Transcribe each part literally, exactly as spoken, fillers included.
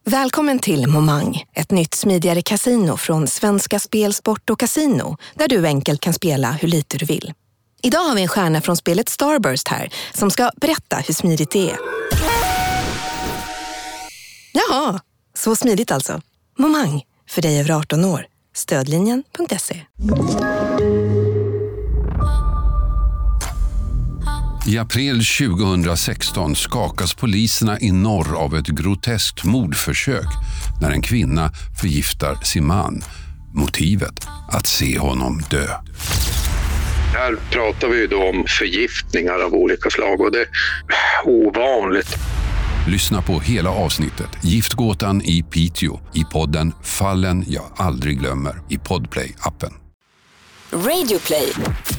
Välkommen till Momang, ett nytt smidigare casino från Svenska Spel, Sport och Casino, där du enkelt kan spela hur lite du vill. Idag har vi en stjärna från spelet Starburst här som ska berätta hur smidigt det är. Jaha, så smidigt alltså. Momang, för dig över arton år. Stödlinjen punkt se. I april tjugohundrasexton skakas poliserna i norr av ett groteskt mordförsök när en kvinna förgiftar sin man. Motivet att se honom dö. Här pratar vi ju då om förgiftningar av olika slag och det är ovanligt. Lyssna på hela avsnittet Giftgåtan i Piteå i podden Fallen jag aldrig glömmer i Podplay-appen. Radioplay.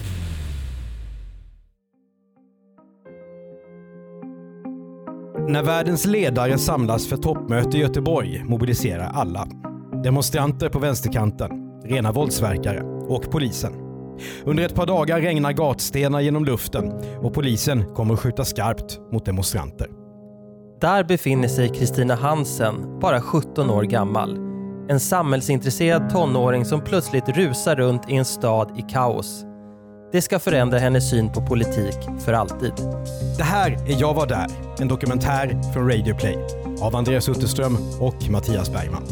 När världens ledare samlas för toppmöte i Göteborg mobiliserar alla. Demonstranter på vänsterkanten, rena våldsverkare och polisen. Under ett par dagar regnar gatstenar genom luften och polisen kommer att skjuta skarpt mot demonstranter. Där befinner sig Kristina Hansen, bara sjutton år gammal. En samhällsintresserad tonåring som plötsligt rusar runt i en stad i kaos. Det ska förändra hennes syn på politik för alltid. Det här är Jag var där, en dokumentär från Radioplay av Andreas Utterström och Mattias Bergman.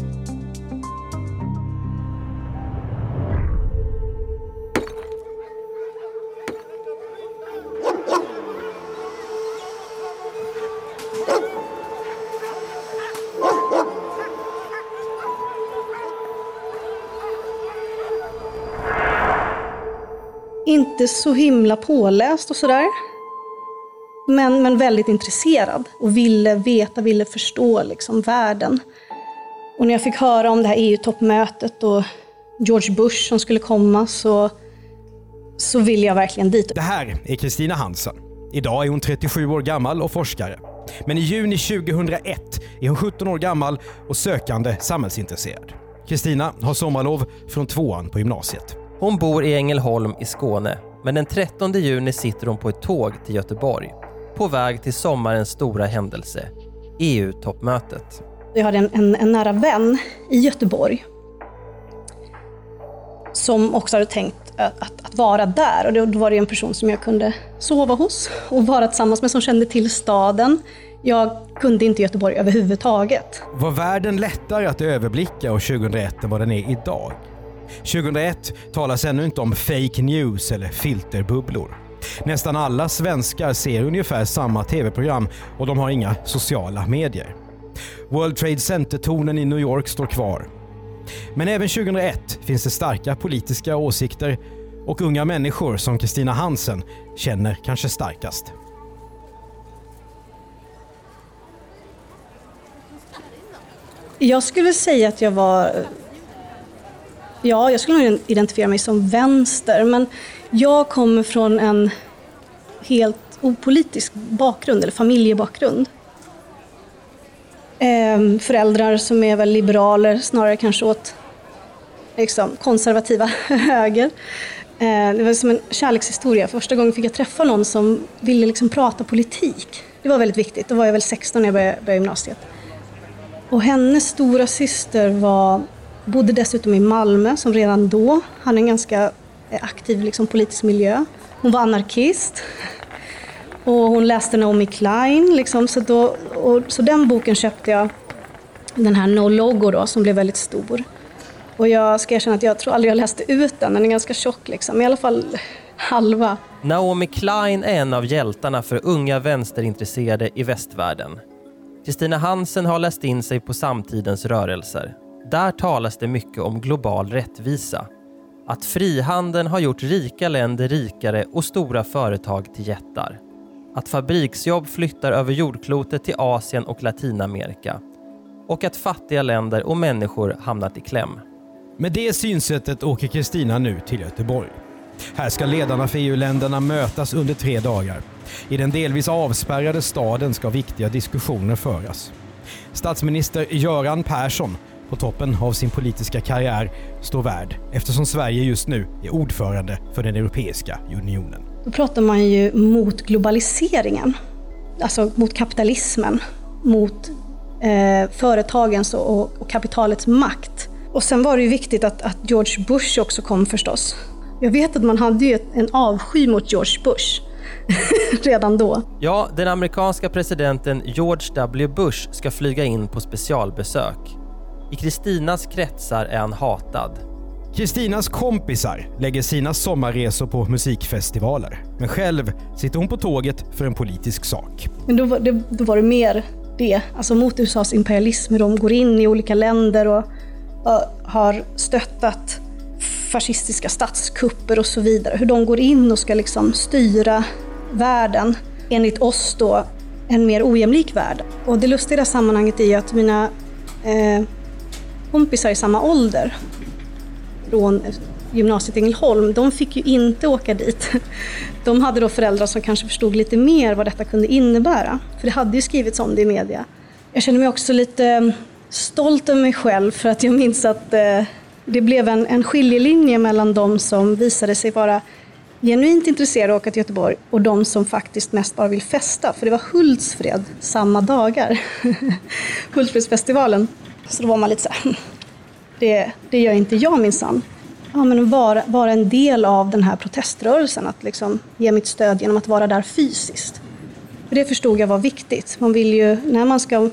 Inte så himla påläst och sådär. Men, men väldigt intresserad och ville veta, ville förstå liksom världen. Och när jag fick höra om det här E U-toppmötet och George Bush som skulle komma så, så ville jag verkligen dit. Det här är Kristina Hansen. Idag är hon trettiosju år gammal och forskare. Men i juni tjugohundraett är hon sjutton år gammal och sökande samhällsintresserad. Kristina har sommarlov från tvåan på gymnasiet. Hon bor i Ängelholm i Skåne, men den trettonde juni sitter hon på ett tåg till Göteborg. På väg till sommarens stora händelse, E U-toppmötet. Jag hade en, en, en nära vän i Göteborg som också hade tänkt att, att, att vara där. Och då var det en person som jag kunde sova hos och vara tillsammans med, som kände till staden. Jag kunde inte Göteborg överhuvudtaget. Var världen lättare att överblicka år tjugohundraett än vad den är idag? tjugohundraett talas ännu inte om fake news eller filterbubblor. Nästan alla svenskar ser ungefär samma tv-program och de har inga sociala medier. World Trade Center-tornen i New York står kvar. Men även tjugohundraett finns det starka politiska åsikter och unga människor som Kristina Hansen känner kanske starkast. Jag skulle säga att jag var... Ja, jag skulle nog identifiera mig som vänster, men jag kommer från en helt opolitisk bakgrund, eller familjebakgrund. Ehm, föräldrar som är väl liberaler, snarare kanske åt liksom, konservativa höger. Ehm, det var som en kärlekshistoria. Första gången fick jag träffa någon som ville liksom prata politik. Det var väldigt viktigt. Då var jag väl sexton när jag började, började gymnasiet. Och hennes stora syster var... bodde dessutom i Malmö som redan då hade en ganska aktiv liksom, politisk miljö. Hon var anarkist och hon läste Naomi Klein. Liksom, så, då, och, så den boken köpte jag, den här No Logo då, som blev väldigt stor. Och jag ska erkänna att jag tror aldrig jag läste ut den, den är ganska tjock liksom, i alla fall halva. Naomi Klein är en av hjältarna för unga vänsterintresserade i västvärlden. Kristina Hansen har läst in sig på samtidens rörelser. Där talas det mycket om global rättvisa. Att frihandeln har gjort rika länder rikare och stora företag till jättar. Att fabriksjobb flyttar över jordklotet till Asien och Latinamerika. Och att fattiga länder och människor hamnat i kläm. Med det synsättet åker Kristina nu till Göteborg. Här ska ledarna för E U-länderna mötas under tre dagar. I den delvis avspärrade staden ska viktiga diskussioner föras. Statsminister Göran Persson, på toppen av sin politiska karriär, står värd eftersom Sverige just nu är ordförande för den Europeiska unionen. Då pratar man ju mot globaliseringen, alltså mot kapitalismen, mot eh, företagens och, och kapitalets makt. Och sen var det ju viktigt att, att George Bush också kom förstås. Jag vet att man hade ju en avsky mot George Bush redan då. Ja, den amerikanska presidenten George W. Bush ska flyga in på specialbesök. I Kristinas kretsar är han hatad. Kristinas kompisar lägger sina sommarresor på musikfestivaler. Men själv sitter hon på tåget för en politisk sak. Men då var det, då var det mer det, alltså mot U S A:s imperialism, hur de går in i olika länder och, och har stöttat fascistiska statskupper och så vidare. Hur de går in och ska liksom styra världen, enligt oss då, en mer ojämlik värld. Och det lustiga i det här sammanhanget är ju att mina eh, kompisar i samma ålder från gymnasiet i Ängelholm, de fick ju inte åka dit. De hade då föräldrar som kanske förstod lite mer vad detta kunde innebära. För det hade ju skrivits om det i media. Jag känner mig också lite stolt över mig själv för att jag minns att eh, det blev en, en skiljelinje mellan de som visade sig vara genuint intresserade av att åka till Göteborg och de som faktiskt mest bara vill festa. För det var Hultsfred samma dagar. Hultsfredsfestivalen. Så då var man lite så här, det, det gör inte jag minsann. Ja, men vara, vara en del av den här proteströrelsen. Att liksom ge mitt stöd genom att vara där fysiskt. För det förstod jag var viktigt. Man vill ju, när man ska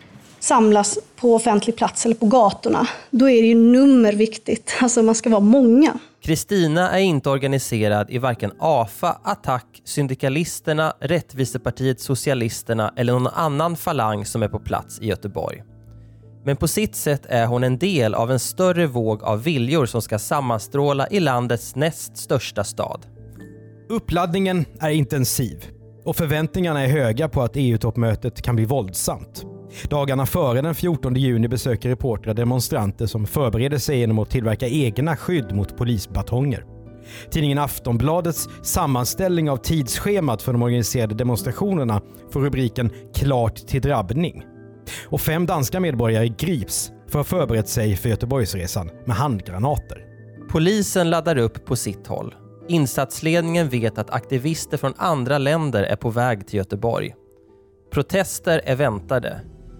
samlas på offentlig plats eller på gatorna, då är det ju nummer viktigt. Alltså man ska vara många. Kristina är inte organiserad i varken A F A, Attack, Syndikalisterna, Rättvisepartiet, Socialisterna eller någon annan falang som är på plats i Göteborg. Men på sitt sätt är hon en del av en större våg av viljor som ska sammanstråla i landets näst största stad. Uppladdningen är intensiv och förväntningarna är höga på att E U-toppmötet kan bli våldsamt. Dagarna före den fjortonde juni besöker reportrar demonstranter som förbereder sig genom att tillverka egna skydd mot polisbatonger. Tidningen Aftonbladets sammanställning av tidsschemat för de organiserade demonstrationerna får rubriken "Klart till drabbning". Och fem danska medborgare grips för att ha förberett sig för Göteborgsresan med handgranater. Polisen laddar upp på sitt håll. Insatsledningen vet att aktivister från andra länder är på väg till Göteborg. Protester är väntade.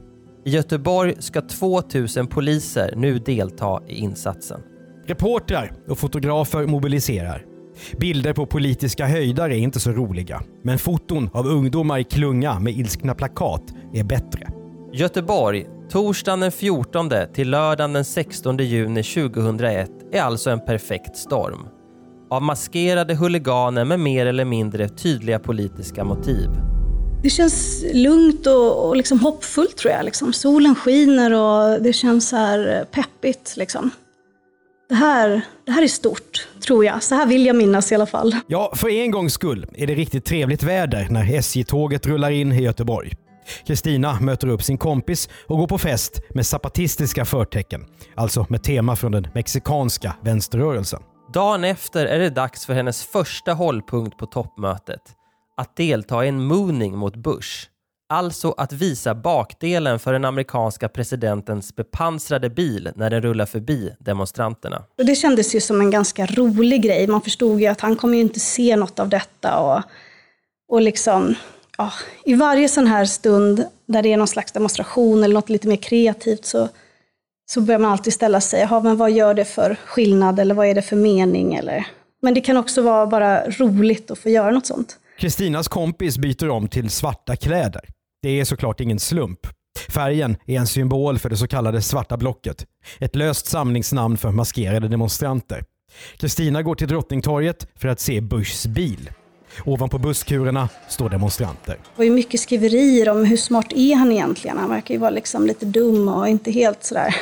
I Göteborg ska tvåtusen poliser nu delta i insatsen. Reportrar och fotografer mobiliserar. Bilder på politiska höjdar är inte så roliga, men foton av ungdomar i klunga med ilskna plakat är bättre. Göteborg, torsdagen den fjortonde till lördagen den sextonde juni tjugohundraett är alltså en perfekt storm. Av maskerade huliganer med mer eller mindre tydliga politiska motiv. Det känns lugnt och, och liksom hoppfullt tror jag. Liksom. Solen skiner och det känns så här peppigt. Liksom. Det, här, det här är stort, tror jag. Så här vill jag minnas i alla fall. Ja, för en gångs skull är det riktigt trevligt väder när S J-tåget rullar in i Göteborg. Kristina möter upp sin kompis och går på fest med zapatistiska förtecken. Alltså med tema från den mexikanska vänsterrörelsen. Dagen efter är det dags för hennes första hållpunkt på toppmötet. Att delta i en mooning mot Bush. Alltså att visa bakdelen för den amerikanska presidentens bepansrade bil när den rullar förbi demonstranterna. Det kändes ju som en ganska rolig grej. Man förstod ju att han kommer ju inte se något av detta. Och, och liksom, ja, i varje sån här stund där det är någon slags demonstration eller något lite mer kreativt så, så börjar man alltid ställa sig, ja, men vad gör det för skillnad eller vad är det för mening? Eller... Men det kan också vara bara roligt att få göra något sånt. Kristinas kompis byter om till svarta kläder. Det är såklart ingen slump. Färgen är en symbol för det så kallade svarta blocket. Ett löst samlingsnamn för maskerade demonstranter. Kristina går till Drottningtorget för att se Bushs bil. Ovanpå busskurerna står demonstranter. Det var ju mycket skriverier om hur smart är han egentligen. Han verkar ju vara liksom lite dum och inte helt sådär.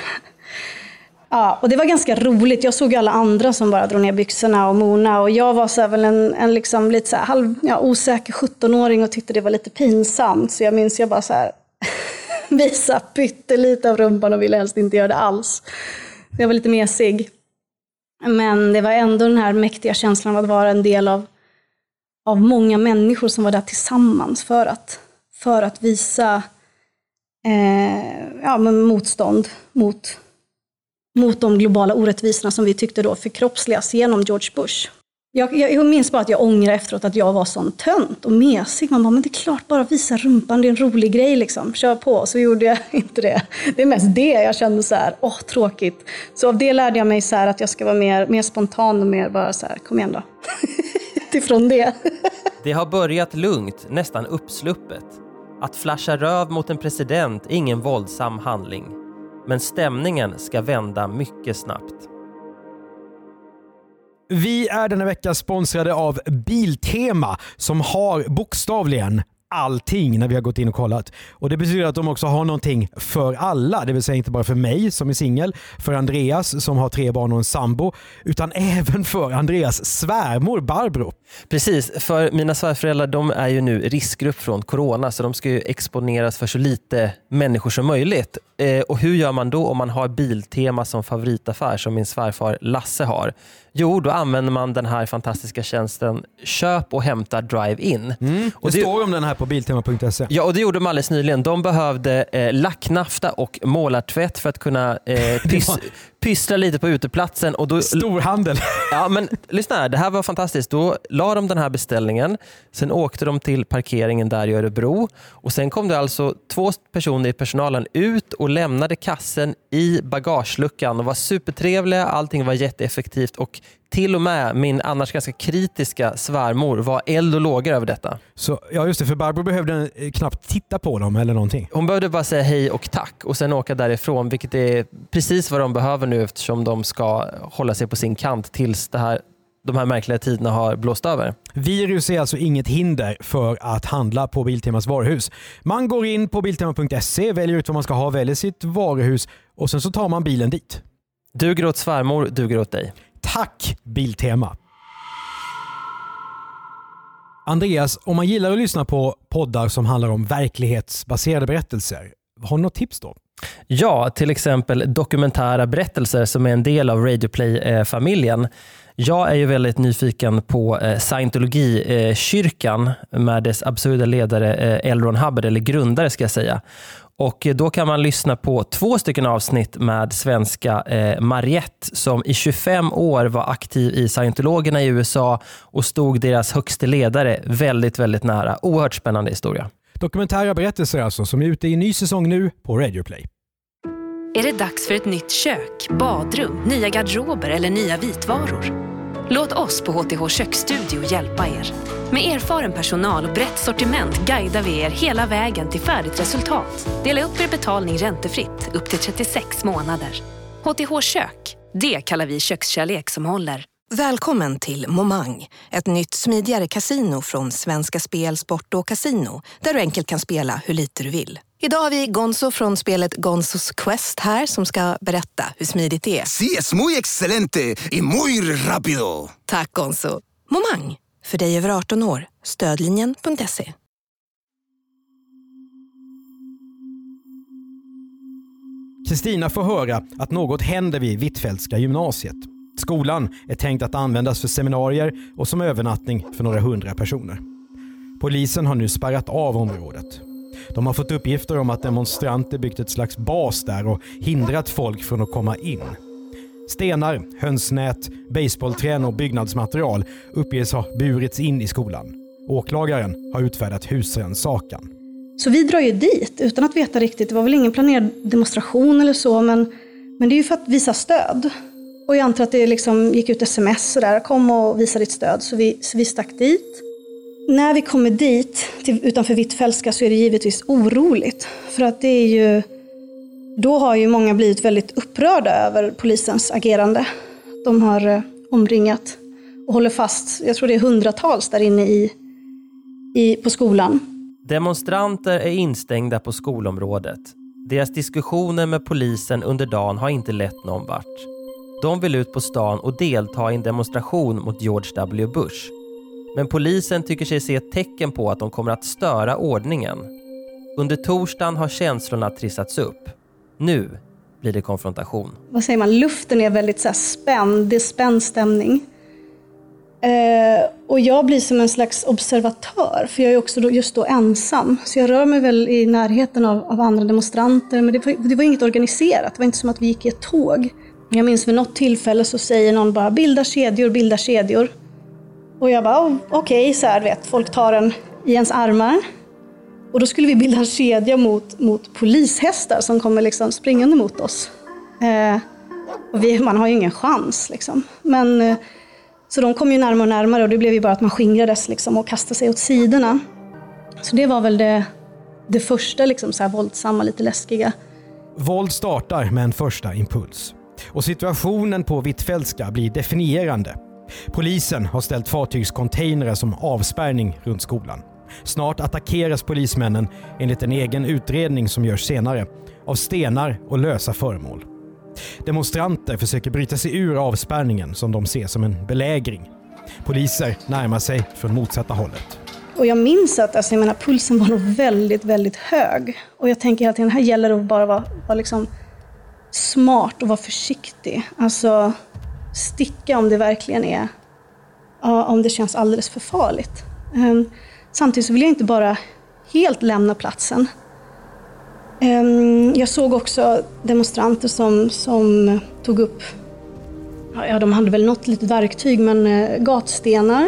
Ja, och det var ganska roligt. Jag såg alla andra som bara drog ner byxorna och mona. Och jag var så här väl en, en liksom lite så här halv, ja, osäker sjuttonåring och tyckte det var lite pinsamt. Så jag minns jag bara så här visa pyttelite av rumpan och ville helst inte göra det alls. Jag var lite mesig. Men det var ändå den här mäktiga känslan av att vara en del av, av många människor som var där tillsammans för att, för att visa eh, ja, men motstånd mot... mot de globala orättvisorna som vi tyckte då förkroppsligas genom George Bush. Jag, jag, jag minns bara att jag ångrar efteråt att jag var sån tönt och mesig. Man bara, men det är klart, bara visa rumpan, det är en rolig grej liksom. Kör på. Så gjorde jag inte det. Det är mest det jag kände så här, åh tråkigt. Så av det lärde jag mig så här att jag ska vara mer, mer spontan och mer bara så här, kom igen då. Utifrån det. Det har börjat lugnt, nästan uppsluppet. Att flasha röv mot en president är ingen våldsam handling. Men stämningen ska vända mycket snabbt. Vi är denna vecka sponsrade av Biltema som har bokstavligen allting när vi har gått in och kollat. Och det betyder att de också har någonting för alla. Det vill säga inte bara för mig som är singel, för Andreas som har tre barn och en sambo, utan även för Andreas svärmor Barbro. Precis, för mina svärföräldrar, de är ju nu riskgrupp från corona, så de ska ju exponeras för så lite människor som möjligt. Eh, och hur gör man då om man har Biltema som favoritaffär som min svärfar Lasse har? Jo, då använder man den här fantastiska tjänsten Köp och hämta drive-in. Mm, och det, det står om den här på biltema punkt se. Ja, och det gjorde de alldeles nyligen. De behövde eh, lacknafta och målartvätt för att kunna eh, pys- pyssla lite på uteplatsen. Och då, Storhandel. Ja, men lyssna här. Det här var fantastiskt. Då la de den här beställningen. Sen åkte de till parkeringen där i Örebro. Och sen kom det alltså två personer i personalen ut och lämnade kassen i bagageluckan. De var supertrevliga. Allting var jätteeffektivt. Och till och med min annars ganska kritiska svärmor var eld och lågor över detta. Så, ja just det, för Barbro behövde knappt titta på dem eller någonting. Hon behövde bara säga hej och tack och sen åka därifrån, vilket är precis vad de behöver nu eftersom de ska hålla sig på sin kant tills det här, de här märkliga tiderna har blåst över. Virus är alltså inget hinder för att handla på Biltemas varuhus. Man går in på biltema punkt se, väljer ut vad man ska ha, väljer sitt varuhus och sen så tar man bilen dit. Duger åt svärmor, duger åt dig. Tack Biltema! Andreas, om man gillar att lyssna på poddar som handlar om verklighetsbaserade berättelser, har du något tips då? Ja, till exempel dokumentära berättelser som är en del av Radioplay-familjen. Jag är ju väldigt nyfiken på Scientology-kyrkan med dess absurda ledare L. Ron Hubbard, eller grundare ska jag säga. Och då kan man lyssna på två stycken avsnitt med svenska eh, Mariette som i tjugofem år var aktiv i scientologerna i U S A och stod deras högste ledare väldigt, väldigt nära. Oerhört spännande historia. Dokumentära berättelser alltså som är ute i ny säsong nu på Radioplay. Är det dags för ett nytt kök, badrum, nya garderober eller nya vitvaror? Låt oss på H T H Köksstudio hjälpa er. Med erfaren personal och brett sortiment guidar vi er hela vägen till färdigt resultat. Dela upp er betalning räntefritt upp till trettiosex månader. H T H Kök, det kallar vi kökskärlek som håller. Välkommen till Momang, ett nytt smidigare kasino från Svenska Spel, Sport och Casino, där du enkelt kan spela hur lite du vill. Idag har vi Gonzo från spelet Gonzos Quest här som ska berätta hur smidigt det är. Sí, es muy excelente y muy rápido. Tack Gonzo. Momang, för dig över arton år. Stödlinjen punkt se. Kristina får höra att något händer vid Hvitfeldtska gymnasiet. Skolan är tänkt att användas för seminarier och som övernattning för några hundra personer. Polisen har nu spärrat av området. De har fått uppgifter om att demonstranter byggt ett slags bas där och hindrat folk från att komma in. Stenar, hönsnät, baseballträn och byggnadsmaterial uppges ha burits in i skolan. Åklagaren har utfärdat husrannsakan. Så vi drar ju dit utan att veta riktigt. Det var väl ingen planerad demonstration eller så, men, men det är ju för att visa stöd. Och jag antar att det liksom gick ut sms och där, kom och visa ditt stöd, så vi, så vi stack dit. När vi kommer dit, till, utanför Hvitfeldtska, så är det givetvis oroligt. För att det är ju, då har ju många blivit väldigt upprörda över polisens agerande. De har eh, omringat och håller fast, jag tror det är hundratals där inne i, i, på skolan. Demonstranter är instängda på skolområdet. Deras diskussioner med polisen under dagen har inte lett någon vart. De vill ut på stan och delta i en demonstration mot George W. Bush. Men polisen tycker sig se ett tecken på att de kommer att störa ordningen. Under torsdagen har känslorna trissats upp. Nu blir det konfrontation. Vad säger man? Luften är väldigt så här spänd. Det är spänd stämning. Eh, och jag blir som en slags observatör. För jag är också då, just då ensam. Så jag rör mig väl i närheten av, av andra demonstranter. Men det var, det var inget organiserat. Det var inte som att vi gick i ett tåg. Jag minns vid något tillfälle så säger någon bara bilda kedjor, bilda kedjor. Och jag bara, oh, okej, okay, så här vet, folk tar en i ens armar. Och då skulle vi bilda en kedja mot, mot polishästar som kommer liksom springande mot oss. Eh, och vi, man har ju ingen chans liksom. Men, eh, så de kom ju närmare och närmare och det blev ju bara att man skingrades liksom och kastade sig åt sidorna. Så det var väl det, det första liksom, så här våldsamma, lite läskiga. Våld startar med en första impuls. Och situationen på Hvitfeldtska blir definierande. Polisen har ställt fartygscontainrar som avspärrning runt skolan. Snart attackeras polismännen, enligt en egen utredning som görs senare, av stenar och lösa föremål. Demonstranter försöker bryta sig ur avspärrningen som de ser som en belägring. Poliser närmar sig från motsatta hållet. Och jag minns att alltså, jag menar, pulsen var nog väldigt, väldigt hög. Och jag tänker att det här gäller att bara vara, vara liksom smart och vara försiktig. Alltså sticka om det verkligen är, ja, om det känns alldeles för farligt. Um, samtidigt så vill jag inte bara helt lämna platsen. Um, jag såg också demonstranter som, som tog upp, ja, de hade väl något litet verktyg, men uh, gatstenar.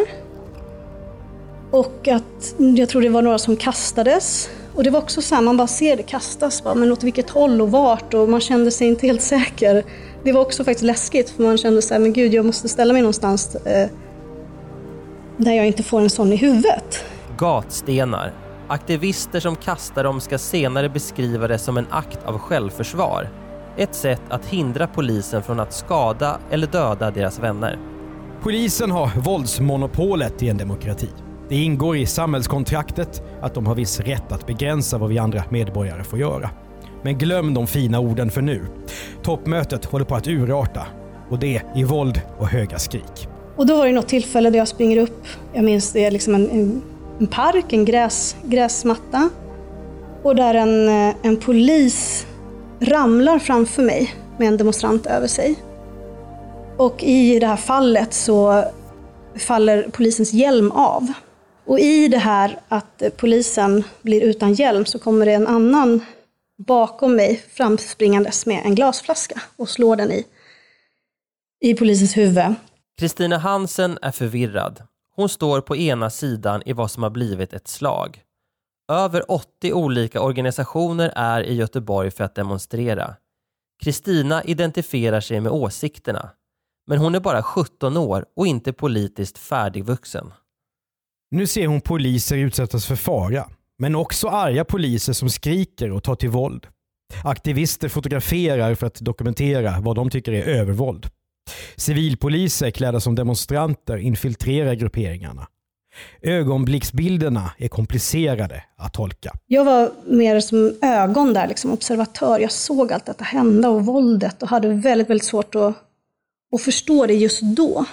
Och att jag tror det var några som kastades. Och det var också så här, man bara ser det kastas, bara, men åt vilket håll och vart, och man kände sig inte helt säker. Det var också faktiskt läskigt, för man kände så här, men gud, jag måste ställa mig någonstans eh, där jag inte får en sån i huvudet. Gatstenar. Aktivister som kastar dem ska senare beskriva det som en akt av självförsvar. Ett sätt att hindra polisen från att skada eller döda deras vänner. Polisen har våldsmonopolet i en demokrati. Det ingår i samhällskontraktet att de har viss rätt att begränsa vad vi andra medborgare får göra. Men glöm de fina orden för nu. Toppmötet håller på att urarta, och det i våld och höga skrik. Och då var det något tillfälle där jag springer upp. Jag minns det är liksom en, en, en park, en gräs, gräsmatta. Och där en, en polis ramlar framför mig med en demonstrant över sig. Och i det här fallet så faller polisens hjälm av. Och i det här att polisen blir utan hjälm så kommer det en annan bakom mig framspringandes med en glasflaska och slår den i, i polisens huvud. Kristina Hansen är förvirrad. Hon står på ena sidan i vad som har blivit ett slag. Över åttio olika organisationer är i Göteborg för att demonstrera. Kristina identifierar sig med åsikterna. Men hon är bara sjutton år och inte politiskt färdigvuxen. Nu ser hon poliser utsättas för fara, men också arga poliser som skriker och tar till våld. Aktivister fotograferar för att dokumentera vad de tycker är övervåld. Civilpoliser klädda som demonstranter infiltrerar grupperingarna. Ögonblicksbilderna är komplicerade att tolka. Jag var mer som ögon där, liksom observatör. Jag såg allt detta hända och våldet och hade väldigt, väldigt svårt att, att förstå det just då.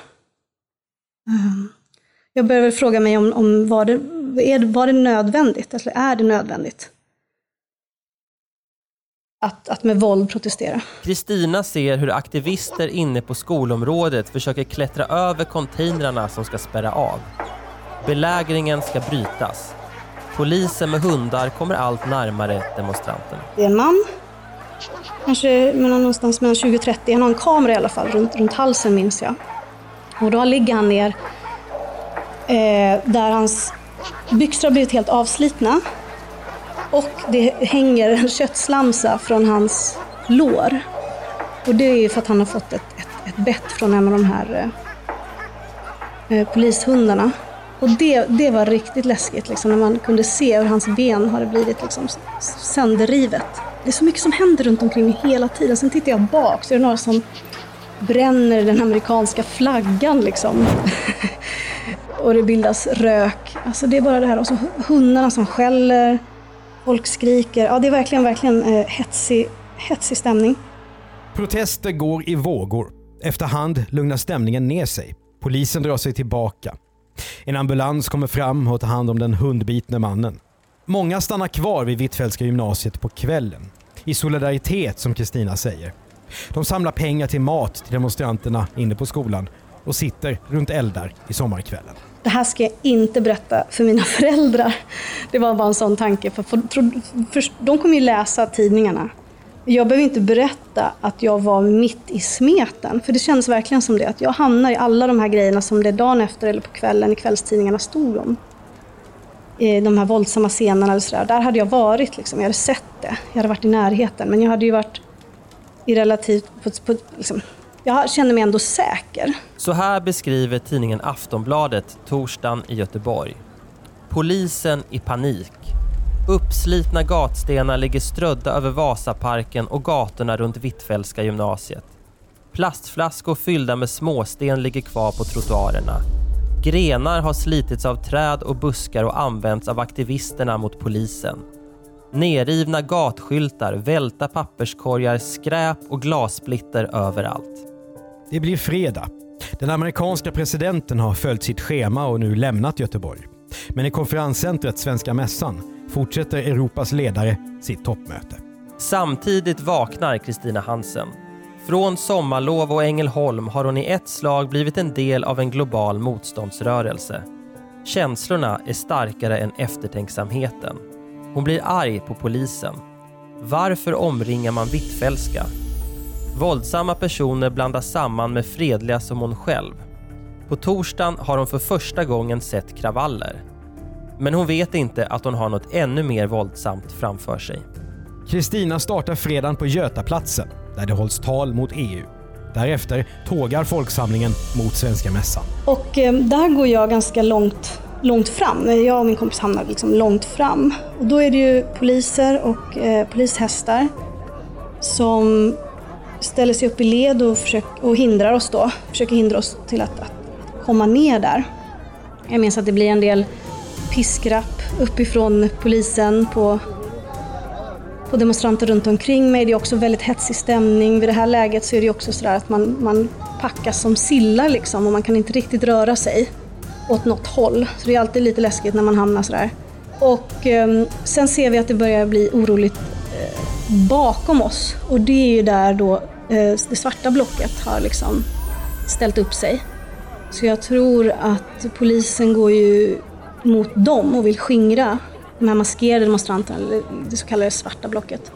Jag började fråga mig om, om var, det, är det, var det nödvändigt, eller är det nödvändigt att, att med våld protestera. Kristina ser hur aktivister inne på skolområdet försöker klättra över containrarna som ska spärra av. Belägringen ska brytas. Polisen med hundar kommer allt närmare demonstranterna. Det är en man, kanske mellan, någonstans mellan tjugo och trettio. Han har en kamera i alla fall runt, runt halsen, minns jag. Och då ligger han ner eh, där hans byxor har blivit helt avslitna. Och det hänger en köttslamsa från hans lår. Och det är ju för att han har fått ett, ett, ett bett från en av de här eh, polishundarna. Och det, det var riktigt läskigt liksom, när man kunde se hur hans ben hade blivit liksom sönderrivet. Det är så mycket som händer runt omkring mig hela tiden. Sen tittar jag bak så är det några som bränner den amerikanska flaggan liksom. Och det bildas rök. Alltså det är bara det här. Och så hundarna som skäller. Folk skriker. Ja, det är verkligen, verkligen eh, hetsig, hetsig stämning. Protester går i vågor. Efterhand lugnar stämningen ner sig. Polisen drar sig tillbaka. En ambulans kommer fram och tar hand om den hundbitne mannen. Många stannar kvar vid Hvitfeldtska gymnasiet på kvällen. I solidaritet, som Kristina säger. De samlar pengar till mat till demonstranterna inne på skolan och sitter runt eldar i sommarkvällen. Det här ska jag inte berätta för mina föräldrar. Det var bara en sån tanke. För, för, för, för, de kommer ju läsa tidningarna. Jag behöver inte berätta att jag var mitt i smeten. För det känns verkligen som det. Att jag hamnar i alla de här grejerna som det dagen efter eller på kvällen i kvällstidningarna stod om. I de här våldsamma scenerna eller sådär. Där hade jag varit liksom. Jag hade sett det. Jag hade varit i närheten. Men jag hade ju varit i relativt... På, på, liksom, jag kände mig ändå säker. Så här beskriver tidningen Aftonbladet torsdagen i Göteborg. Polisen i panik. Uppslitna gatstenar ligger strödda över Vasaparken och gatorna runt Hvitfeldtska gymnasiet. Plastflaskor fyllda med småsten ligger kvar på trottoarerna. Grenar har slitits av träd och buskar och använts av aktivisterna mot polisen. Nerrivna gatskyltar, välta papperskorgar, skräp och glassplitter överallt. Det blir fredag. Den amerikanska presidenten har följt sitt schema och nu lämnat Göteborg. Men i konferenscentret Svenska Mässan fortsätter Europas ledare sitt toppmöte. Samtidigt vaknar Kristina Hansen. Från sommarlov och Ängelholm har hon i ett slag blivit en del av en global motståndsrörelse. Känslorna är starkare än eftertänksamheten. Hon blir arg på polisen. Varför omringar man Hvitfeldtska? Våldsamma personer blandas samman med fredliga som hon själv. På torsdagen har hon för första gången sett kravaller. Men hon vet inte att hon har något ännu mer våldsamt framför sig. Kristina startar fredagen på Götaplatsen där det hålls tal mot E U. Därefter tågar folksamlingen mot Svenska Mässan. Och eh, där går jag ganska långt, långt fram. Jag och min kompis hamnar liksom långt fram. Och då är det ju poliser och eh, polishästar som ställer sig upp i led och, försöker, och hindrar oss då. Försöker hindra oss till att, att komma ner där. Jag minns att det blir en del piskrapp uppifrån polisen på, på demonstranter runt omkring mig. Det är också väldigt hetsig stämning. Vid det här läget så är det också sådär att man, man packas som sillar liksom, och man kan inte riktigt röra sig åt något håll. Så det är alltid lite läskigt när man hamnar sådär. Och eh, sen ser vi att det börjar bli oroligt eh, bakom oss. Och det är ju där då eh, det svarta blocket har liksom ställt upp sig. Så jag tror att polisen går ju mot dem och vill skingra de här maskerade demonstranterna, eller det så kallade svarta blocket.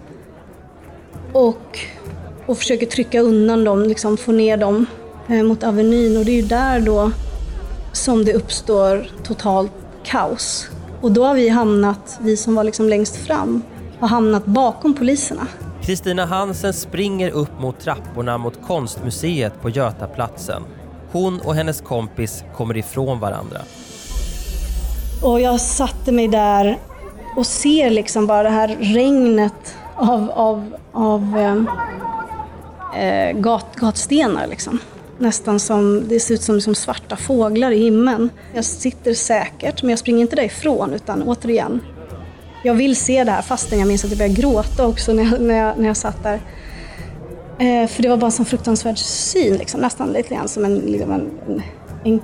Och, och försöker trycka undan dem, liksom få ner dem eh, mot Avenyn. Och det är ju där då som det uppstår totalt kaos. Och då har vi hamnat, vi som var liksom längst fram, har hamnat bakom poliserna. Kristina Hansen springer upp mot trapporna mot konstmuseet på Götaplatsen. Hon och hennes kompis kommer ifrån varandra. Och jag satte mig där och ser liksom bara det här regnet av, av, av eh, gat, gatstenar liksom. Nästan som, det ser ut som, som svarta fåglar i himlen. Jag sitter säkert, men jag springer inte därifrån, utan återigen. Jag vill se det här, fastän jag minns att jag började gråta också när jag, när jag, när jag satt där. Eh, för det var bara en sån fruktansvärd syn, liksom, nästan lite grann som en, liksom en, en, en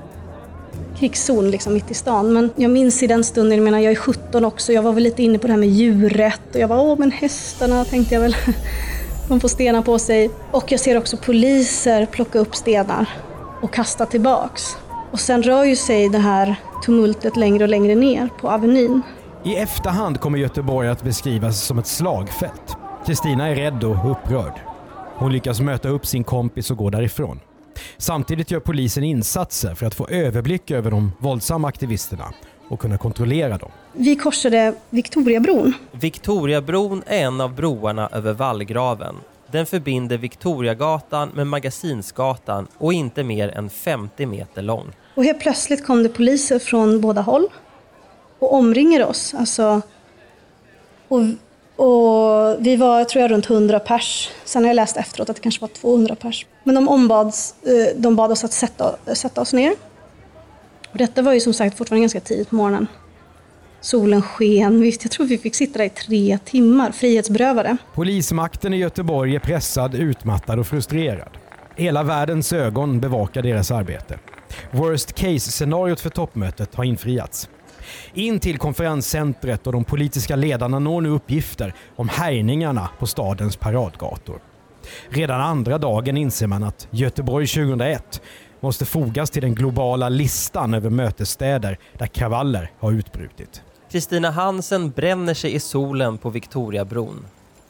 krigszon liksom, mitt i stan. Men jag minns i den stunden, jag menar jag är sjutton också, jag var väl lite inne på det här med djurrätt. Och jag var, åh men hästarna tänkte jag väl, de får stenar på sig. Och jag ser också poliser plocka upp stenar och kasta tillbaks. Och sen rör ju sig det här tumultet längre och längre ner på Avenyn. I efterhand kommer Göteborg att beskrivas som ett slagfält. Kristina är rädd och upprörd. Hon lyckas möta upp sin kompis och gå därifrån. Samtidigt gör polisen insatser för att få överblick över de våldsamma aktivisterna och kunna kontrollera dem. Vi korsade Victoriabron. Victoriabron är en av broarna över Vallgraven. Den förbinder Victoriagatan med Magasinsgatan och inte mer än femtio meter lång. Och helt plötsligt kom det poliser från båda håll och omringade oss. Alltså, och, och vi var, tror jag, runt hundra pers. Sen har jag läst efteråt att det kanske var tvåhundra pers. Men de, ombads, de bad oss att sätta, sätta oss ner. Och detta var ju som sagt fortfarande ganska tidigt på morgonen. Solen sken. Jag tror vi fick sitta där i tre timmar, frihetsberövade. Polismakten i Göteborg är pressad, utmattad och frustrerad. Hela världens ögon bevakar deras arbete. Worst case-scenariot för toppmötet har infriats. In till konferenscentret och de politiska ledarna når nu uppgifter om härjningarna på stadens paradgator. Redan andra dagen inser man att Göteborg tjugohundraett måste fogas till den globala listan över mötesstäder där kravaller har utbrutit. Kristina Hansen bränner sig i solen på Victoriabron.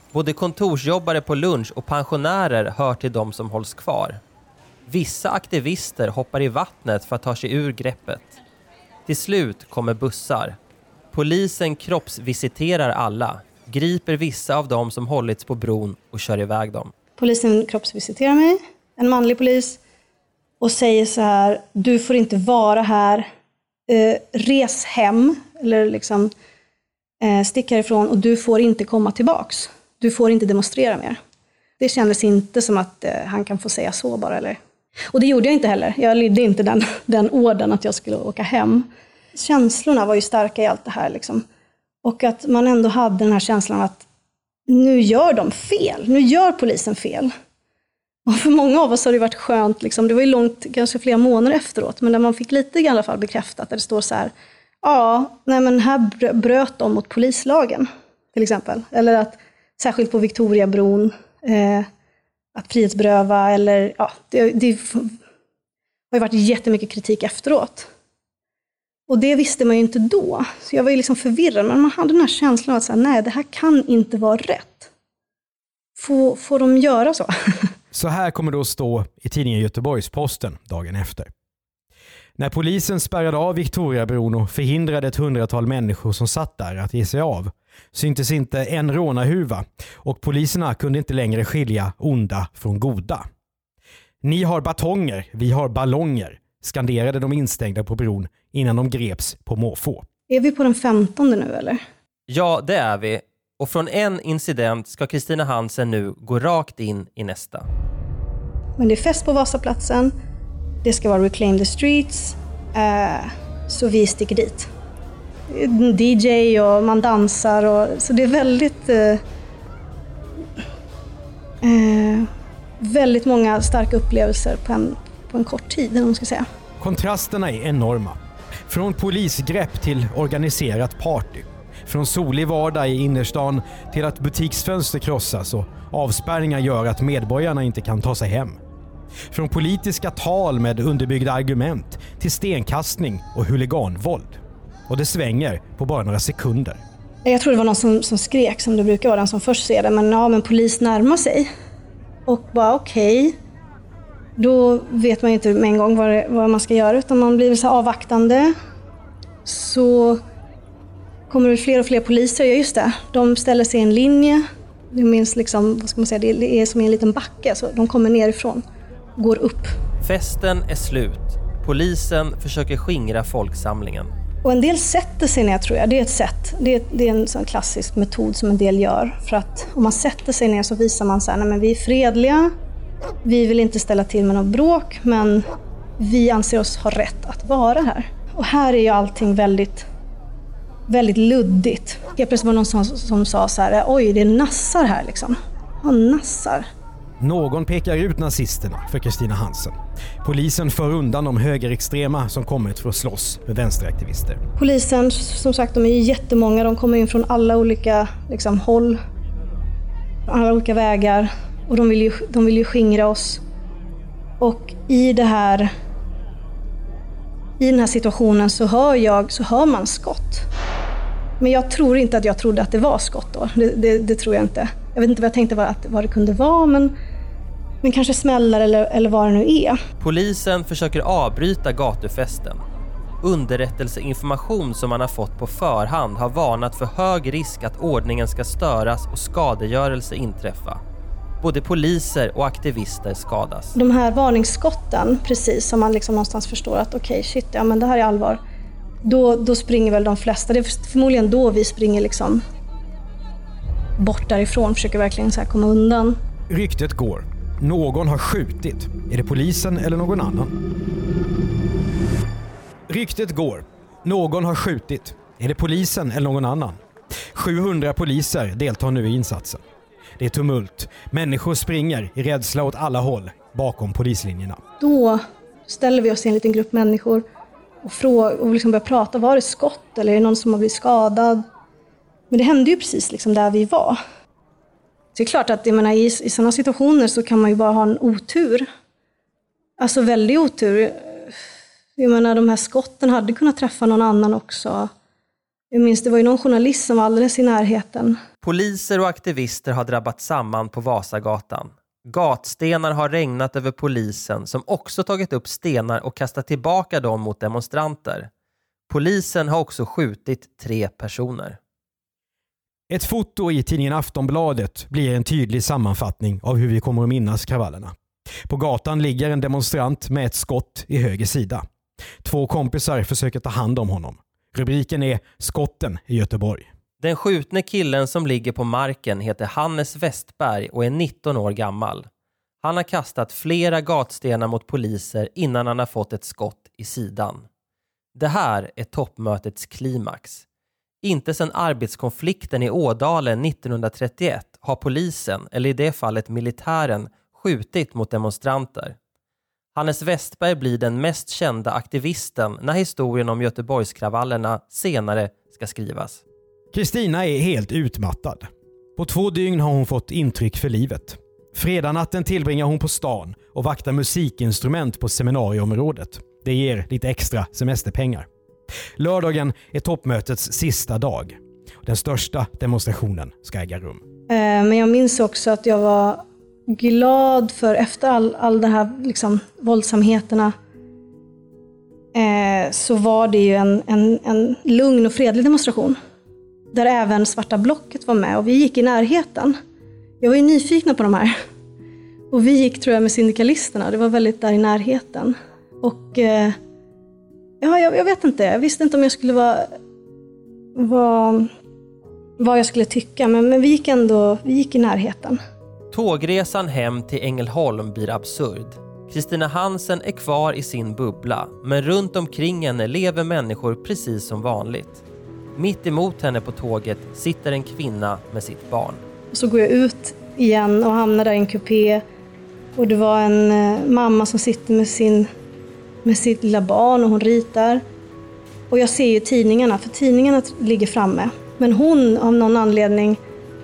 Både kontorsjobbare på lunch och pensionärer hör till de som hålls kvar. Vissa aktivister hoppar i vattnet för att ta sig ur greppet. Till slut kommer bussar. Polisen kroppsvisiterar alla, griper vissa av dem som hållits på bron och kör iväg dem. Polisen kroppsvisiterar mig, en manlig polis, och säger så här: du får inte vara här, eh, res hem, eller liksom eh, stick härifrån, och du får inte komma tillbaks. Du får inte demonstrera mer. Det kändes inte som att eh, han kan få säga så bara, eller. Och det gjorde jag inte heller. Jag lydde inte den, den orden att jag skulle åka hem. Känslorna var ju starka i allt det här liksom. Och att man ändå hade den här känslan att nu gör de fel. Nu gör polisen fel. Och för många av oss har det varit skönt. Liksom. Det var ju långt, kanske flera månader efteråt. Men där man fick lite i alla fall bekräftat. Där det står så här: ja, nej men här bröt de mot polislagen. Till exempel. Eller att särskilt på Victoriabron. Eh, att frihetsberöva. Eller, ja, det, det har ju varit jättemycket kritik efteråt. Och det visste man ju inte då. Så jag var ju liksom förvirrad. Men man hade den här känslan av att säga, nej, det här kan inte vara rätt. Får, får de göra så? Så här kommer det att stå i tidningen Göteborgs-Posten dagen efter. När polisen spärrade av Victoriabron och förhindrade ett hundratal människor som satt där att ge sig av, syntes inte en rånarhuva och poliserna kunde inte längre skilja onda från goda. Ni har batonger, vi har ballonger, skanderade de instängda på bron innan de greps på måfå. Är vi på den femtonde nu eller? Ja, det är vi. Och från en incident ska Kristina Hansen nu gå rakt in i nästa. Men det är fest på Vasaplatsen. Det ska vara Reclaim the Streets. Eh, så vi sticker dit. D J och man dansar. Och, så det är väldigt... Eh, eh, väldigt många starka upplevelser på en, på en kort tid, om man ska säga. Kontrasterna är enorma. Från polisgrepp till organiserat party. Från solig vardag i innerstan till att butiksfönster krossas och avspärrningar gör att medborgarna inte kan ta sig hem. Från politiska tal med underbyggda argument till stenkastning och huliganvåld. Och det svänger på bara några sekunder. Jag tror det var någon som, som skrek, som det brukar vara, den som först ser det. Men ja, men polis närmar sig. Och bara okej. Okay. Då vet man inte med en gång vad, det, vad man ska göra. Utan man blir så avvaktande. Så kommer det fler och fler poliser. Ja, just det. De ställer sig i en linje. Det minns liksom, vad ska man säga, det är som en liten backe. Så de kommer nerifrån. Går upp. Festen är slut. Polisen försöker skingra folksamlingen. Och en del sätter sig ner, tror jag. Det är ett sätt. Det är, det är en sån klassisk metod som en del gör. För att om man sätter sig ner så visar man så här, nej men vi är fredliga. Vi vill inte ställa till med något bråk. Men vi anser oss ha rätt att vara här. Och här är ju allting väldigt, väldigt luddigt. Helt plötsligt var någon som, som sa så här, oj det är nassar här liksom. Ja, nassar. Någon pekar ut nazisterna för Kristina Hansen. Polisen för undan de högerextrema som kommit för att slåss med vänsteraktivister. Polisen, som sagt, de är jättemånga. De kommer in från alla olika liksom, håll. Alla olika vägar. Och de vill, ju, de vill ju skingra oss. Och i det här... I den här situationen så hör, jag, så hör man skott. Men jag tror inte att jag trodde att det var skott då. Det, det, det tror jag inte. Jag vet inte vad jag tänkte var att, vad det kunde vara, men, men kanske smällar eller, eller vad det nu är. Polisen försöker avbryta gatufesten. Underrättelseinformation som man har fått på förhand har varnat för hög risk att ordningen ska störas och skadegörelse inträffa. Både poliser och aktivister skadas. De här varningsskotten, precis som man liksom någonstans förstår att okej, okay, shit, ja men det här är allvar. Då, då springer väl de flesta. Det är förmodligen då vi springer liksom bort därifrån. Försöker verkligen så här komma undan. Ryktet går. Någon har skjutit. Är det polisen eller någon annan? Ryktet går. Någon har skjutit. Är det polisen eller någon annan? sjuhundra poliser deltar nu i insatsen. Det är tumult. Människor springer i rädsla åt alla håll bakom polislinjerna. Då ställer vi oss i en liten grupp människor och, fråga, och liksom börjar prata. Var det skott eller är det någon som har blivit skadad? Men det hände ju precis liksom där vi var. Så det är klart att jag menar, i, i sådana situationer så kan man ju bara ha en otur. Alltså väldigt otur. Jag menar, de här skotten hade kunnat träffa någon annan också. Jag minns det var ju någon journalist som var alldeles i närheten. Poliser och aktivister har drabbat samman på Vasagatan. Gatstenar har regnat över polisen som också tagit upp stenar och kastat tillbaka dem mot demonstranter. Polisen har också skjutit tre personer. Ett foto i tidningen Aftonbladet blir en tydlig sammanfattning av hur vi kommer att minnas kravallerna. På gatan ligger en demonstrant med ett skott i höger sida. Två kompisar försöker ta hand om honom. Rubriken är Skotten i Göteborg. Den skjutne killen som ligger på marken heter Hannes Westberg och är nitton år gammal. Han har kastat flera gatstenar mot poliser innan han har fått ett skott i sidan. Det här är toppmötets klimax. Inte sedan arbetskonflikten i Ådalen nittonhundratrettioett har polisen, eller i det fallet militären, skjutit mot demonstranter. Hannes Westberg blir den mest kända aktivisten när historien om Göteborgskravallerna senare ska skrivas. Kristina är helt utmattad. På två dygn har hon fått intryck för livet. Fredagsnatten tillbringar hon på stan och vaktar musikinstrument på seminarieområdet. Det ger lite extra semesterpengar. Lördagen är toppmötets sista dag. Den största demonstrationen ska äga rum. Men jag minns också att jag var glad för efter all, all de här liksom, våldsamheterna eh, så var det ju en, en, en lugn och fredlig demonstration. Där även Svarta blocket var med och vi gick i närheten. Jag var ju nyfikna på de här. Och vi gick tror jag med syndikalisterna. Det var väldigt där i närheten. Och eh, ja, jag, jag vet inte. Jag visste inte om jag skulle vara, vara vad jag skulle tycka. Men, men vi gick ändå vi gick i närheten. Tågresan hem till Ängelholm blir absurd. Kristina Hansen är kvar i sin bubbla, men runt omkring henne lever människor precis som vanligt. Mitt emot henne på tåget sitter en kvinna med sitt barn. Så går jag ut igen och hamnar där i en kupé. Och det var en eh, mamma som sitter med, sin, med sitt lilla barn och hon ritar. Och jag ser ju tidningarna, för tidningarna ligger framme. Men hon av någon anledning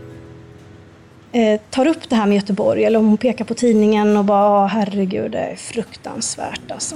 eh, tar upp det här med Göteborg. Eller hon pekar på tidningen och bara, herregud, det är fruktansvärt alltså.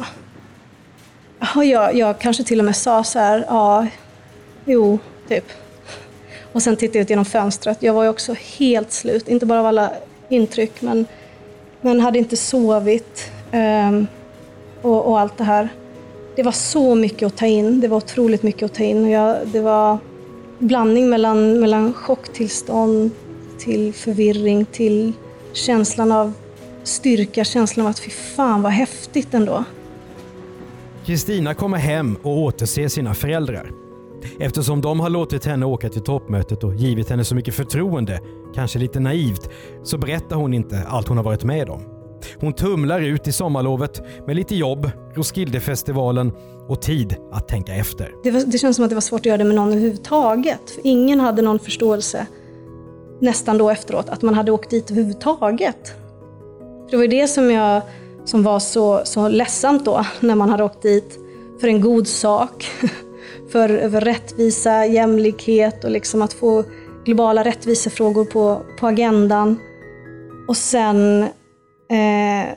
Och jag, jag kanske till och med sa så här, ja, jo, typ. Och sen tittade jag ut genom fönstret. Jag var ju också helt slut, inte bara av alla intryck, men, men hade inte sovit um, och, och allt det här. Det var så mycket att ta in, det var otroligt mycket att ta in. Och jag, det var blandning mellan, mellan chocktillstånd till förvirring, till känslan av styrka, känslan av att fy fan vad häftigt ändå. Kristina kommer hem och återser sina föräldrar. Eftersom de har låtit henne åka till toppmötet och givit henne så mycket förtroende, kanske lite naivt, så berättar hon inte allt hon har varit med om. Hon tumlar ut i sommarlovet med lite jobb, Roskildefestivalen och tid att tänka efter. Det, var, det känns som att det var svårt att göra det med någon överhuvudtaget. För ingen hade någon förståelse nästan då efteråt att man hade åkt dit överhuvudtaget. För det var det som, jag, som var så, så ledsamt då när man hade åkt dit för en god sak. För över rättvisa, jämlikhet och liksom att få globala rättvisefrågor på, på agendan. Och sen eh,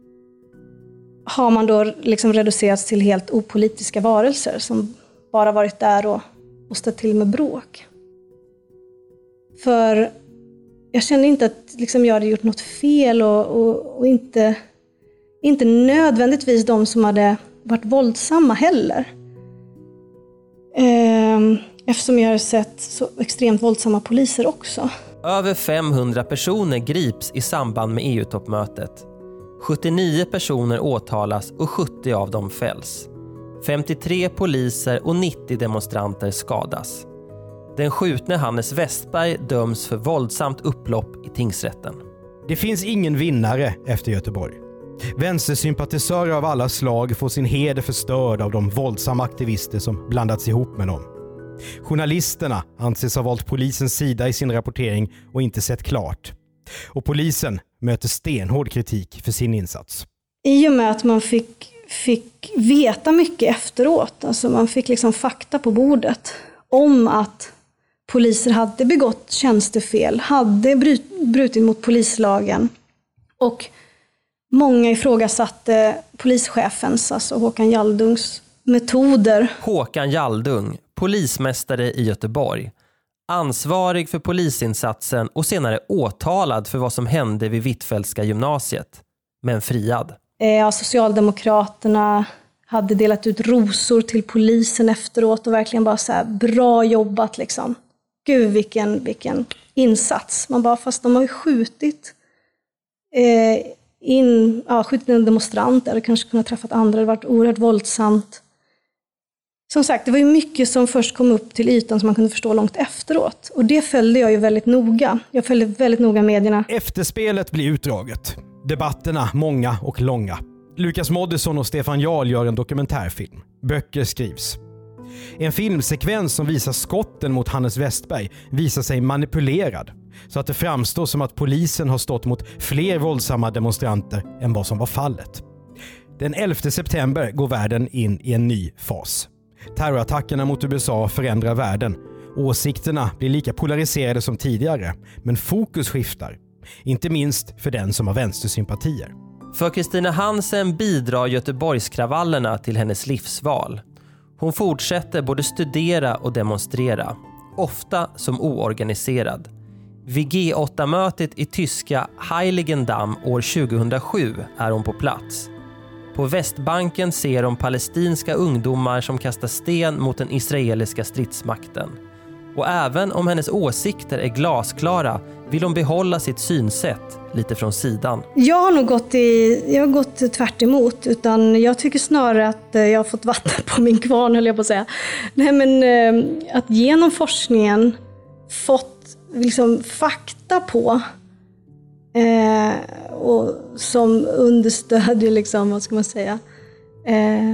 har man då liksom reducerats till helt opolitiska varelser som bara varit där och, och ställt till med bråk. För jag kände inte att liksom jag hade gjort något fel och, och, och inte, inte nödvändigtvis de som hade varit våldsamma heller. Eftersom jag har sett så extremt våldsamma poliser också. Över femhundra personer grips i samband med E U-toppmötet. sjuttionio personer åtalas och sjuttio av dem fälls. femtiotre poliser och nittio demonstranter skadas. Den skjutne Hannes Westberg döms för våldsamt upplopp i tingsrätten. Det finns ingen vinnare efter Göteborg. Vänstersympatisörer av alla slag får sin heder förstörd av de våldsamma aktivister som blandats ihop med dem. Journalisterna anses ha valt polisens sida i sin rapportering och inte sett klart. Och polisen möter stenhård kritik för sin insats. I och med att man fick, fick veta mycket efteråt, alltså man fick liksom fakta på bordet om att poliser hade begått tjänstefel, hade bryt, brutit mot polislagen och många ifrågasatte polischefens, alltså Håkan Jalldungs metoder. Håkan Jalldung, polismästare i Göteborg. ansvarig för polisinsatsen och senare åtalad för vad som hände vid Hvitfeldtska gymnasiet, men friad. Ja, Socialdemokraterna hade delat ut rosor till polisen efteråt och verkligen bara så här, bra jobbat liksom. Gud vilken, vilken insats. Man bara, fast de har ju skjutit eh, in, ja, skjutit en demonstrant eller kanske kunnat träffat andra, det har varit oerhört våldsamt. Som sagt, det var ju mycket som först kom upp till ytan som man kunde förstå långt efteråt. Och det följde jag ju väldigt noga. Jag följde väldigt noga medierna. Efterspelet blir utdraget. Debatterna många och långa. Lukas Moodysson och Stefan Jarl gör en dokumentärfilm. Böcker skrivs. En filmsekvens som visar skotten mot Hannes Westberg visar sig manipulerad. Så att det framstår som att polisen har stått mot fler våldsamma demonstranter än vad som var fallet. Den elfte september går världen in i en ny fas. Terrorattackerna mot U S A förändrar världen. Åsikterna blir lika polariserade som tidigare, men fokus skiftar. Inte minst för den som har vänstersympatier. För Kristina Hansen bidrar Göteborgskravallerna till hennes livsval. Hon fortsätter både studera och demonstrera, ofta som oorganiserad. Vid G åtta-mötet i tyska Heiligendamm år tjugohundrasju är hon på plats. På Västbanken ser de palestinska ungdomar som kastar sten mot den israeliska stridsmakten. Och även om hennes åsikter är glasklara vill hon behålla sitt synsätt lite från sidan. Jag har nog gått, i, jag har gått tvärt emot, utan jag tycker snarare att jag har fått vatten på min kvarn, höll jag på att säga. Nej, men att genom forskningen fått liksom fakta på eh, och som understödjer liksom, vad ska man säga, eh,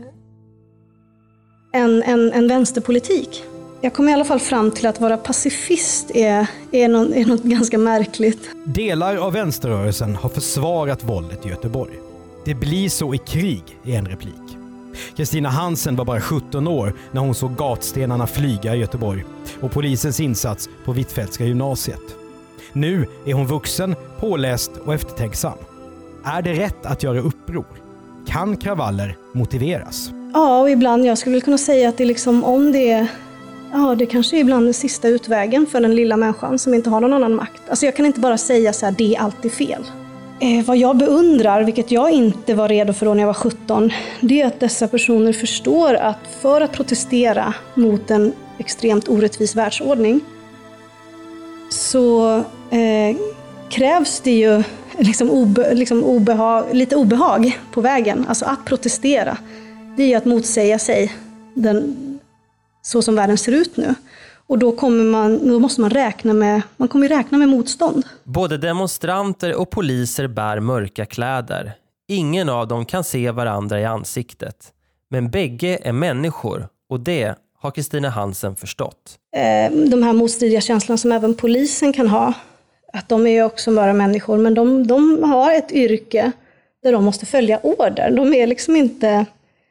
en, en, en vänsterpolitik. Jag kom i alla fall fram till att vara pacifist är, är, något, är något ganska märkligt. Delar av vänsterrörelsen har försvarat våldet i Göteborg. Det blir så i krig, i en replik. Kristina Hansen var bara sjutton år när hon såg gatstenarna flyga i Göteborg och polisens insats på Hvitfeldtska gymnasiet. Nu är hon vuxen, påläst och eftertänksam. Är det rätt att göra uppror? Kan kravaller motiveras? Ja, och ibland, jag skulle väl kunna säga att det liksom, om det är Ja, det kanske är ibland den sista utvägen för den lilla människan som inte har någon annan makt. Alltså jag kan inte bara säga så här, det är alltid fel. Eh, vad jag beundrar, vilket jag inte var redo för då när jag var sjutton, det är att dessa personer förstår att för att protestera mot en extremt orättvis världsordning så eh, krävs det ju liksom obe, liksom obehag, lite obehag på vägen. Alltså att protestera, det är ju att motsäga sig den så som världen ser ut nu. Och då, kommer man, då måste man räkna med, man kommer räkna med motstånd. Både demonstranter och poliser bär mörka kläder. Ingen av dem kan se varandra i ansiktet. Men bägge är människor och det har Kristina Hansen förstått. De här motstridiga känslorna som även polisen kan ha, att de är ju också bara människor, men de, de har ett yrke där de måste följa order. De är liksom inte...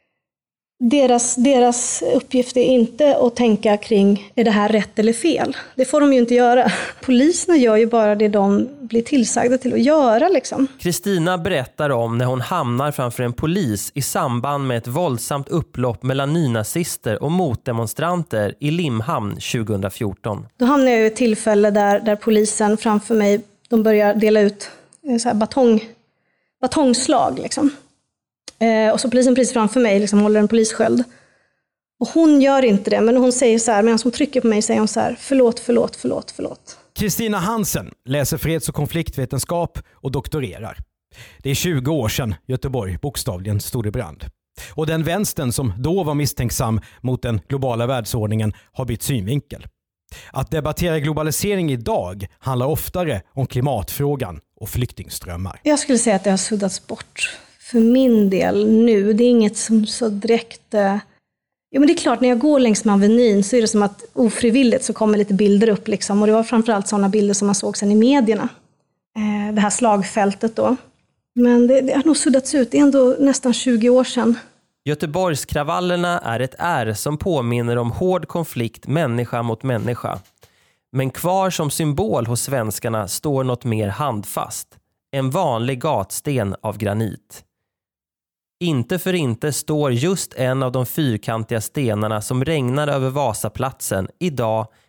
Deras, deras uppgift är inte att tänka kring, är det här rätt eller fel? Det får de ju inte göra. Poliserna gör ju bara det de blir tillsagda till att göra. Liksom. Kristina berättar om när hon hamnar framför en polis i samband med ett våldsamt upplopp mellan nynazister och motdemonstranter i Limhamn tjugohundrafjorton. Då hamnar jag i ett tillfälle där, där polisen framför mig, de börjar dela ut så här batong, batongslag liksom. Och så polisen precis framför mig liksom håller en polissköld. Och hon gör inte det, men hon säger så här, medan hon trycker på mig säger hon så här, förlåt, förlåt, förlåt, förlåt. Kristina Hansen läser freds- och konfliktvetenskap och doktorerar. Det är tjugo år sedan Göteborg bokstavligen stod i brand. Och den vänstern som då var misstänksam mot den globala världsordningen har bytt synvinkel. Att debattera globalisering idag handlar oftare om klimatfrågan och flyktingströmmar. Jag skulle säga att det har suddats bort. För min del nu, det är inget som så direkt... Eh... Jo, men det är klart, när jag går längs med Avenyn så är det som att ofrivilligt så kommer lite bilder upp. Liksom. Och det var framförallt sådana bilder som man såg sen i medierna. Eh, det här slagfältet då. Men det, det har nog suddats ut, det är ändå nästan tjugo år sedan. Göteborgskravallerna är ett ärr som påminner om hård konflikt människa mot människa. Men kvar som symbol hos svenskarna står något mer handfast. En vanlig gatsten av granit. Inte för inte står just en av de fyrkantiga stenarna som regnar över Vasaplatsen idag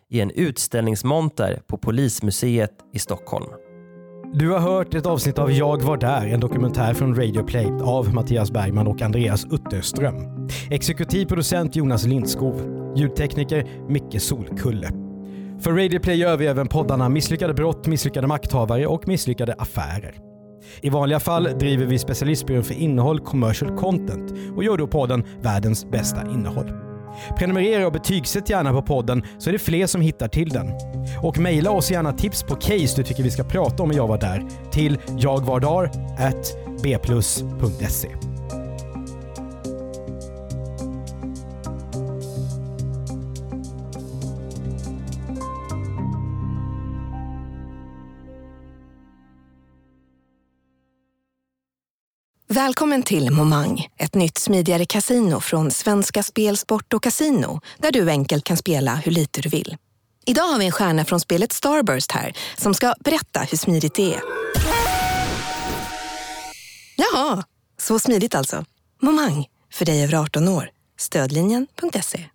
i en utställningsmonter på Polismuseet i Stockholm. Du har hört ett avsnitt av Jag var där, en dokumentär från Radio Play av Mattias Bergman och Andreas Utterström. Exekutiv producent Jonas Lindskov, ljudtekniker Micke Solkulle. För Radio Play gör vi även poddarna Misslyckade brott, Misslyckade makthavare och Misslyckade affärer. I vanliga fall driver vi specialistbyrån för innehåll, commercial content, och gör då podden Världens bästa innehåll. Prenumerera och betygsätt gärna på podden så är det fler som hittar till den. Och mejla oss gärna tips på case du tycker vi ska prata om i Jag var där till jagvardar at b plus punkt se. Välkommen till Momang, ett nytt smidigare kasino från Svenska Spel, Sport och Casino, där du enkelt kan spela hur lite du vill. Idag har vi en stjärna från spelet Starburst här som ska berätta hur smidigt det är. Jaha, så smidigt alltså. Momang, för dig över arton år. Stödlinjen punkt se.